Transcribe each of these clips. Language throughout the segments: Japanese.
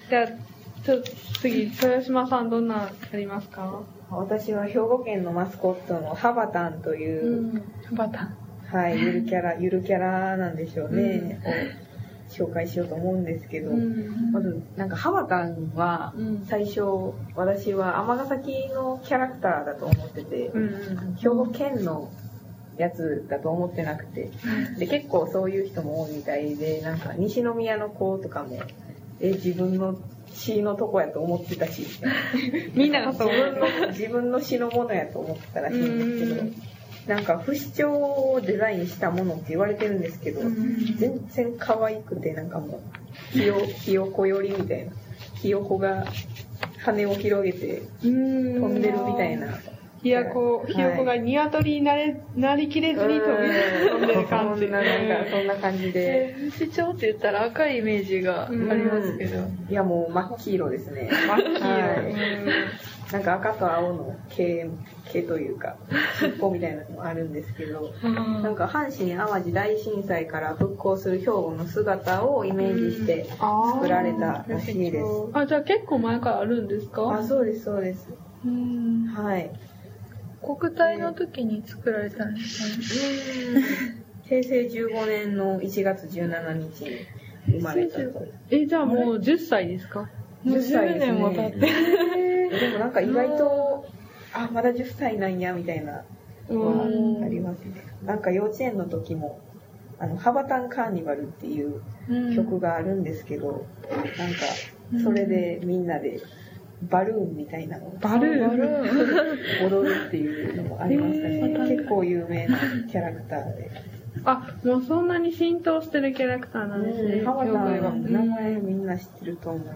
じゃあ、次、豊島さんどんなありますか？ 私は兵庫県のマスコットのハバタンという、 ハバタン。 はい、ゆるキャラなんでしょうね。紹介しようと思うんですけど、まずなんかハバタンは最初、私は尼崎のキャラクターだと思ってて、兵庫県のやつだと思ってなくて、で結構そういう人も多いみたいで、なんか西宮の子とかも自分の詩のとこやと思ってたしみんながそう自分の詩のものやと思ってたらしいんですけど、なんか不死鳥をデザインしたものって言われてるんですけど、全然可愛くて、なんかもうひよこよりみたいな、ひよこが羽を広げて飛んでるみたいな、 ひよこが鶏になりきれずに飛んでる感じ。 そんな感じで。 不死鳥って言ったら赤いイメージがありますけど。 いやもう真っ黄色ですね。 真っ黄色。 なんか赤と青の毛というか、尻尾みたいなのもあるんですけど、なんか阪神淡路大震災から復興する兵庫の姿をイメージして作られたらしいです。 じゃあ結構前からあるんですか？ そうです、そうです。はい。 国体の時に作られたんですかね。 平成15年の1月17日に生まれたと。 じゃあもう10歳ですか ？10歳ですね。 10年も経って。 でもなんか意外と、まだ10歳なんやみたいなのはありますね。なんか幼稚園の時も、ハバタンカーニバルっていう曲があるんですけど、なんかそれでみんなでバルーンみたいなのを踊るっていうのもありましたね。結構有名なキャラクターで。 もうそんなに浸透してるキャラクターなんですね。 ハバタンは名前みんな知ってると思います。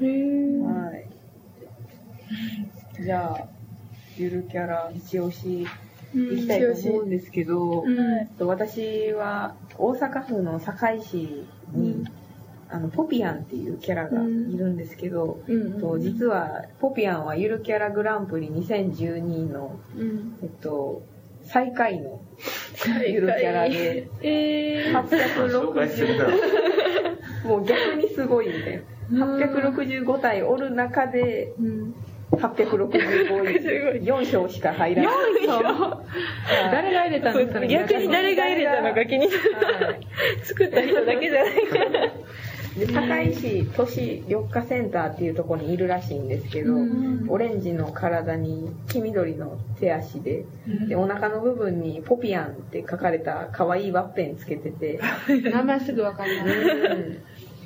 はい。じゃあ、ゆるキャラ一押しいきたいと思うんですけど、私は大阪府の堺市に、ポピアンっていうキャラがいるんですけど、実はポピアンはゆるキャラグランプリ2012の、最下位のゆるキャラで、860もう逆にすごいみたいな。865体おる中で、865位、4票しか入らない。 4票誰が入れたんですかね？ 逆に誰が入れたのか気になる。作った人だけじゃないから。 で堺市都市緑化センターっていうところにいるらしいんですけど、オレンジの体に黄緑の手足で、お腹の部分にポピアンって書かれた可愛いワッペンつけてて、 名前すぐわかります。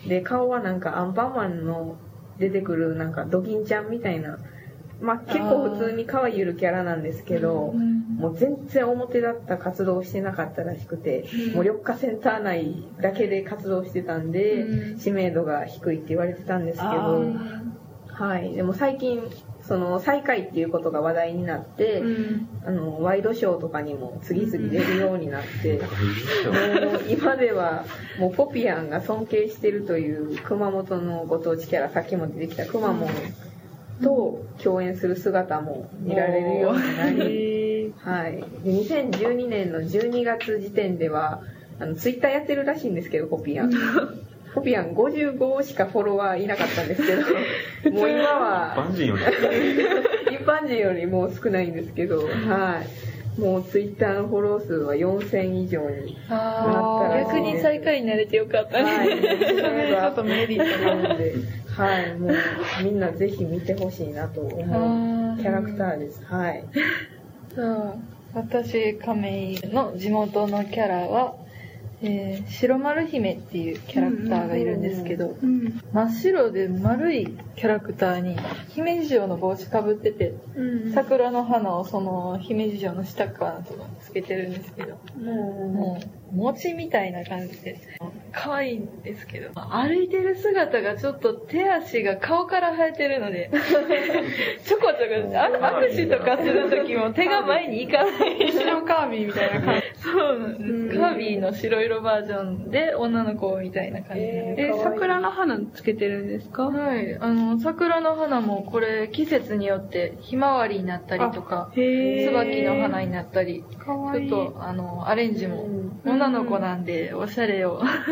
で顔はなんかアンパンマンの出てくるなんかドキンちゃんみたいな、結構普通に可愛いゆるキャラなんですけど、もう全然表立った活動をしてなかったらしくて、もう緑化センター内だけで活動してたんで、知名度が低いって言われてたんですけど、はい。でも最近、その最下位っていうことが話題になって、ワイドショーとかにも次々出るようになって、もう今ではもうポピアンが尊敬してるという熊本のご当地キャラ、さっきも出てきたくまモンと共演する姿も見られるようになり、はい。で2012年の12月時点では、ツイッターやってるらしいんですけど、ポピアン55しかフォロワーいなかったんですけど、もう今は一般人よりも少ないんですけど、はい。もうツイッターのフォロー数は4000以上になったらしいです。 逆に最下位になれてよかったね。 はい。ちょっとメリットなので、はい。もうみんなぜひ見てほしいなと思うキャラクターです。はい。 私、亀井の地元のキャラは、白丸姫っていうキャラクターがいるんですけど、真っ白で丸いキャラクターに姫路城の帽子かぶってて、桜の花をその姫路城の下側のところにつけてるんですけど、もう餅みたいな感じで可愛いんですけど、歩いてる姿がちょっと手足が顔から生えてるのでちょこちょこ握手とかする時も手が前に行かない白カービィみたいな感じ。 そうなんです。カービィの白色バージョンで女の子みたいな感じで、 桜の花つけてるんですか？ はい。桜の花もこれ季節によってひまわりになったりとか、椿の花になったり、ちょっとアレンジも女の子なんでおしゃれを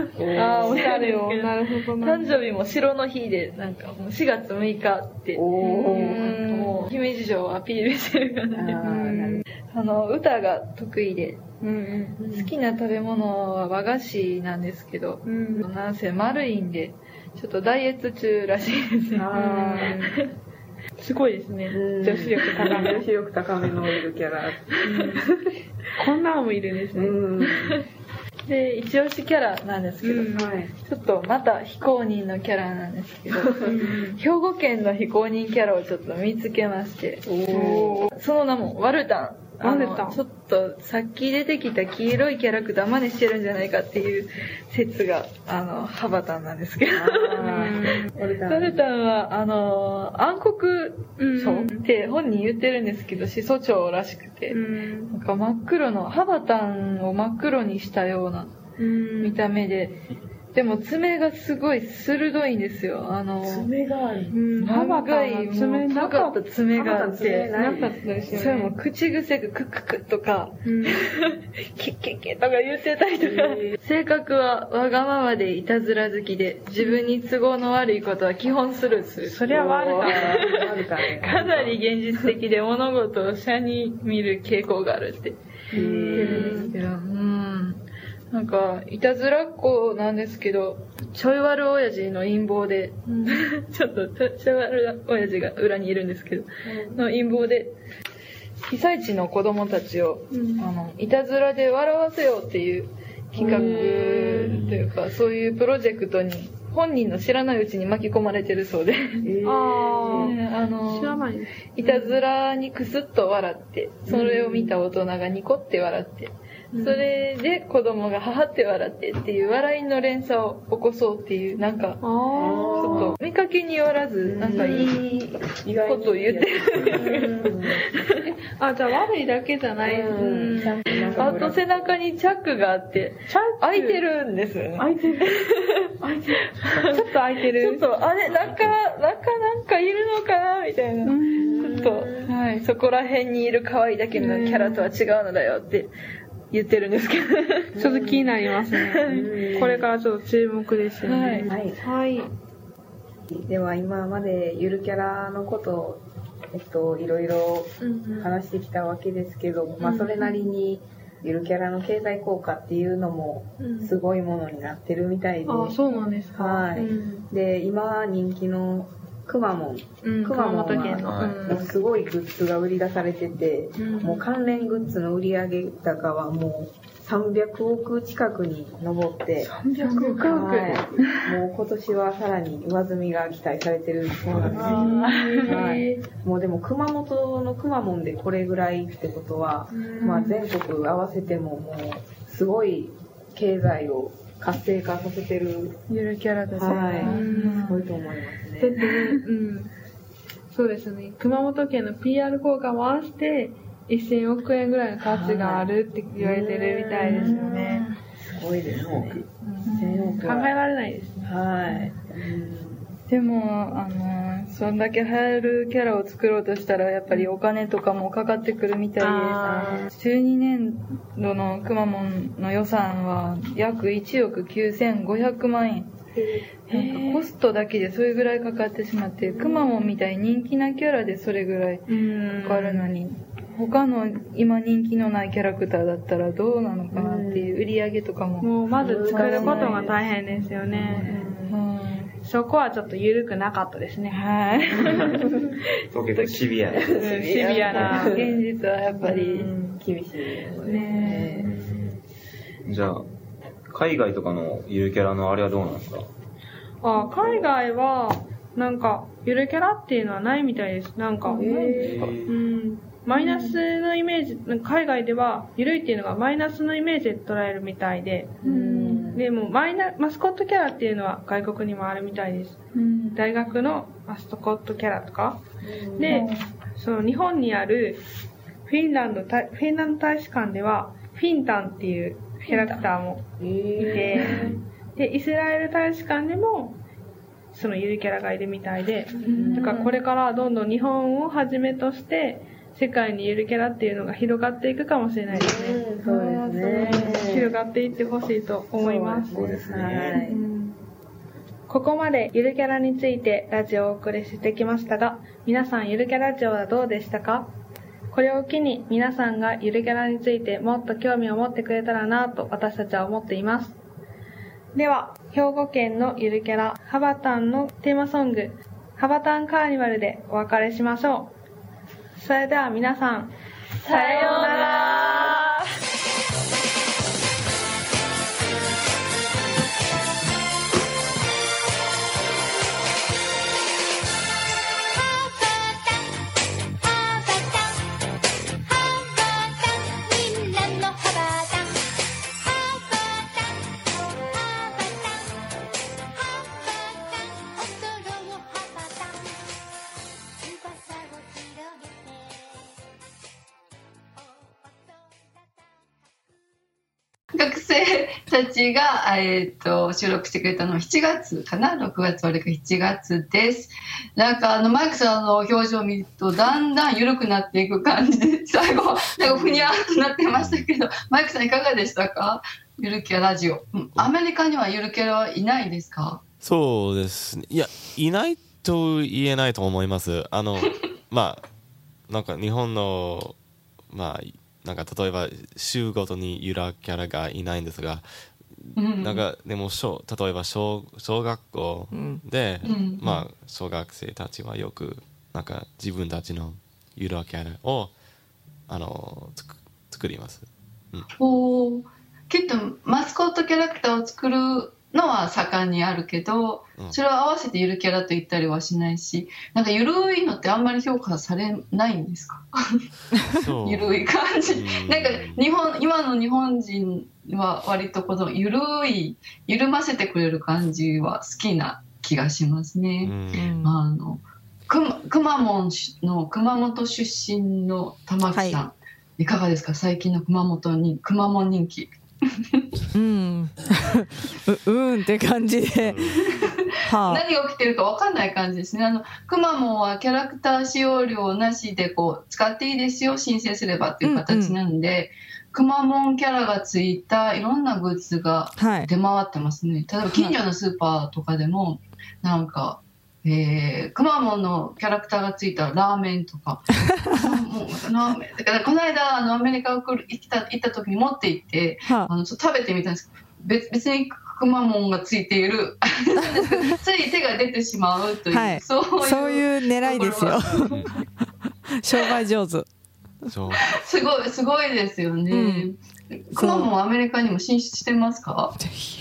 ああ、おしゃれを。なるほどな。 誕生日も白の日で、なんかもう4月6日って、もう姫路城をアピールしてるからね。歌が得意で、好きな食べ物は和菓子なんですけど、なんせ丸いんで、ちょっとダイエット中らしいですね。 すごいですね。女子力高め。 女子力高めのゆるキャラ。 こんなのもいるんですね。 で、一押しキャラなんですけど、ちょっとまた非公認のキャラなんですけど、兵庫県の非公認キャラをちょっと見つけまして、その名もワルタン。ちょっとさっき出てきた黄色いキャラクター真似してるんじゃないかっていう説がハバタンなんですけど、ワルタンは暗黒症って本人言ってるんですけど、始祖鳥らしくて、なんか真っ黒のハバタンを真っ黒にしたような見た目で、でも爪がすごい鋭いんですよ。 爪がある。 長い、爪なかった爪があって、 なかったですよね。 それも口癖がクッククとか、キッキッキとか言ってたりとか、性格はわがままでいたずら好きで、自分に都合の悪いことは基本スルーする。 そりゃ悪か。かなり現実的で物事を斜に見る傾向があるって言ってるんですけど、なんか、いたずらっ子なんですけど、ちょい悪親父の陰謀で、ちょっと、ちょい悪親父が裏にいるんですけど、の陰謀で、被災地の子供たちを、いたずらで笑わせようっていう企画というか、そういうプロジェクトに、本人の知らないうちに巻き込まれてるそうで、 知らないです。 いたずらにクスッと笑って、それを見た大人がニコって笑って、それで子供がははって笑ってっていう笑いの連鎖を起こそうっていう、なんか、ちょっと見かけによらず、なんかいいことを言ってる。 じゃあ悪いだけじゃない。 あと背中にチャックがあって、開いてるんですよね。 開いてる。ちょっと開いてる。 ちょっと、あれ、中なんかいるのかなみたいな。ちょっと、はい、そこら辺にいる可愛いだけのキャラとは違うのだよって言ってるんですけど。 ちょっと気になりますね。これからちょっと注目ですよね。 はい。では今までゆるキャラのことを、いろいろ話してきたわけですけど、それなりにゆるキャラの経済効果っていうのもすごいものになってるみたいで。 そうなんですか。 はい。で、今人気のくまモン。 熊本県の。 もうすごいグッズが売り出されてて、もう関連グッズの売上高はもう300億近くに上って、 300億、 もう今年はさらに上積みが期待されてるそうなんですよ。もうでも熊本のくまモンでこれぐらいってことは、全国合わせてももうすごい経済を活性化させてるゆるキャラですね。すごいと思いますね。 だってね、そうですね。熊本県の PR 効果も合わせて1000億円ぐらいの価値があるって言われてるみたいですよね。 すごいですね。 考えられないですね。 はい。 でも、そんだけ流行るキャラを作ろうとしたら、やっぱりお金とかもかかってくるみたいです。12年度のくまモンの予算は約1億9500万円。なんかコストだけでそれぐらいかかってしまって、くまモンみたいに人気なキャラでそれぐらいかかるのに、他の今人気のないキャラクターだったらどうなのかなっていう売り上げとかも。 もうまず作ることが大変ですよね。そこはちょっと緩くなかったですね。 はい。結構シビアな。 シビアな。 現実はやっぱり厳しいね。 じゃあ、海外とかのゆるキャラのあれはどうなんですか？ 海外は、なんか、ゆるキャラっていうのはないみたいです。なんか、マイナスのイメージ、海外では、ゆるいっていうのがマイナスのイメージで捉えるみたいで、でもマスコットキャラっていうのは外国にもあるみたいです。大学のマスコットキャラとか。で、その日本にあるフィンランド大使館では、フィンタンっていうキャラクターもいて、で、イスラエル大使館でも、そのゆるキャラがいるみたいで、だからこれからどんどん日本をはじめとして、 世界にゆるキャラっていうのが広がっていくかもしれないですね。 そうですね。 広がっていってほしいと思います。 そうですね。 ここまでゆるキャラについてラジオをお送りしてきましたが、皆さんゆるキャラジオはどうでしたか？これを機に皆さんがゆるキャラについてもっと興味を持ってくれたらなと私たちは思っています。では、兵庫県のゆるキャラハバタンのテーマソングハバタンカーニバルでお別れしましょう。それでは皆さん、さようなら。 学生たちが、収録してくれたのは7月かな、6月あれか7月です。なんかマイクさんの表情を見るとだんだん緩くなっていく感じで、最後なんかふにゃーっとなってましたけど、マイクさんいかがでしたか？ゆるキャラジオ。アメリカにはゆるキャラはいないですか？ そうですね。いや、いないと言えないと思います。まあなんか日本のなんか例えば週ごとにゆるキャラがいないんですが、なんかでも例えば小学校で、小学生たちはよくなんか自分たちのゆるキャラを作ります。 きっとマスコットキャラクターを作るのは盛んにあるけど、それを合わせてゆるキャラと言ったりはしないし、なんかゆるいのってあんまり評価されないんですか？ゆるい感じ、なんか今の日本人は割とこのゆるませてくれる感じは好きな気がしますね。熊本出身の玉木さん、いかがですか？最近の熊本人気。 って感じで何が起きてるか分かんない感じですね。くまモンはキャラクター使用料なしで使っていいですよ、申請すればっていう形なんで、くまモンキャラがついたいろんなグッズが出回ってますね。例えば近所のスーパーとかでもなんかくまモンのキャラクターがついたラーメンとかラーメンだからこの間アメリカ行った時に持って行って、食べてみたんですけど、別にくまモンがついているつい手が出てしまうという、 そういう狙いですよ商売上手。 すごいですよね。くまモンアメリカにも進出してますか？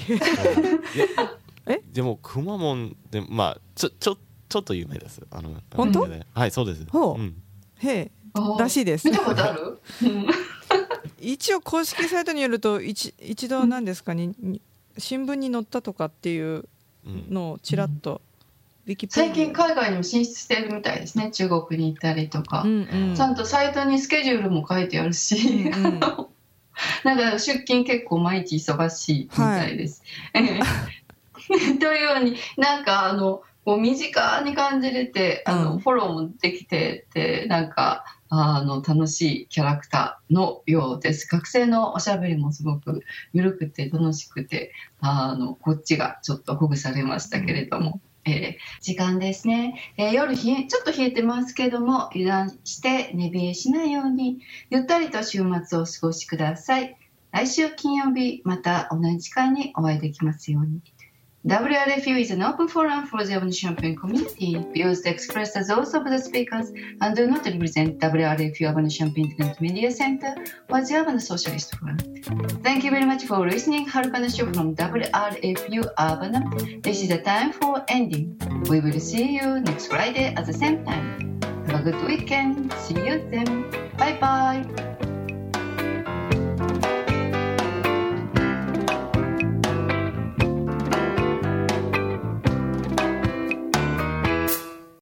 でもくまモンでちょっと有名です。 本当？ はい、そうです。 らしいです。 見たことある？ 一応公式サイトによると一度何ですかね、新聞に載ったとかっていうのをちらっと最近海外にも進出しているみたいですね。中国に行ったりとか、ちゃんとサイトにスケジュールも書いてあるし、なんか出勤結構毎日忙しいみたいです。というようになんか身近に感じれてフォローもできてて、なんか楽しいキャラクターのようです。学生のおしゃべりもすごく緩くて楽しくて、こっちがちょっとほぐされましたけれども、時間ですね。夜ちょっと冷えてますけども、油断して寝冷えしないようにゆったりと週末をお過ごしください。来週金曜日また同じ時間にお会いできますように。WRFU is an open forum for the Urban Champaign community. Views expressed as those of the speakers and do not represent WRFU Urban Champaign Internet Media Center or the Urban Socialist Forum. Thank you very much for listening. Harukana Show from WRFU Urban. This is the time for ending. We will see you next Friday at the same time. Have a good weekend. See you then. Bye bye.